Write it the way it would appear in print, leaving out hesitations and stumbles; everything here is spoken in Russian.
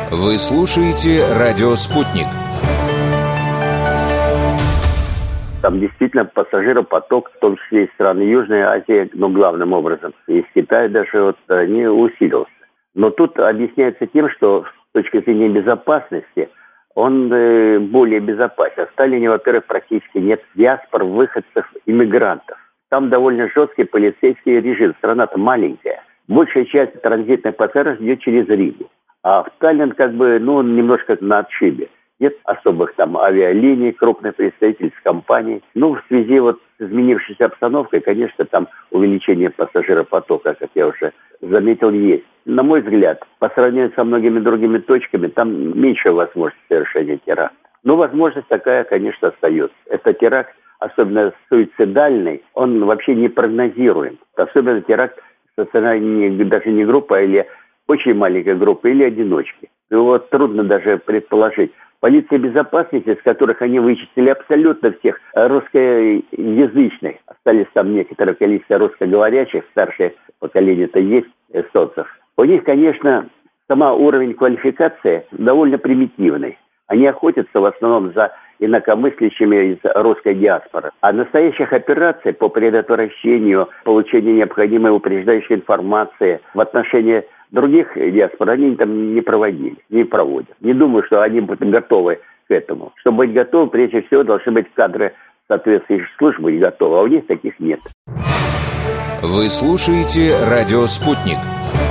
Вы слушаете «Радио Спутник». Там действительно пассажиропоток, в том числе из стран Южной Азии, но главным образом, из Китая даже не усилился. Но тут объясняется тем, что с точки зрения безопасности он более безопасен. В Таллине, во-первых, практически нет диаспор, выходцев, иммигрантов. Там довольно жесткий полицейский режим. Страна-то маленькая. Большая часть транзитных пассажиров идет через Ригу. А в Таллин немножко на отшибе. Нет особых там авиалиний, крупных представительств компаний. В связи с изменившейся обстановкой, конечно, там увеличение пассажиропотока, как я уже заметил, есть. На мой взгляд, по сравнению со многими другими точками, там меньше возможности совершения теракта. Но возможность такая, конечно, остается. Это теракт, особенно суицидальный, он вообще не прогнозируем. Особенно теракт со стороны даже не группы, а или очень маленькой группы, или одиночки. Его трудно даже предположить. Полиция безопасности, с которых они вычислили абсолютно всех русскоязычных, остались там некоторое количество русскоговорящих, старшее поколение-то есть, эстонцев. У них, конечно, сама уровень квалификации довольно примитивный. Они охотятся в основном за инакомыслящими из русской диаспоры. А настоящих операций по предотвращению, получению необходимой упреждающей информации в отношении других диаспор они там не проводили, не проводят. Не думаю, что они будут готовы к этому. Чтобы быть готовы, прежде всего, должны быть кадры соответствующих служб быть готовы, а у них таких нет. Вы слушаете «Радио Спутник».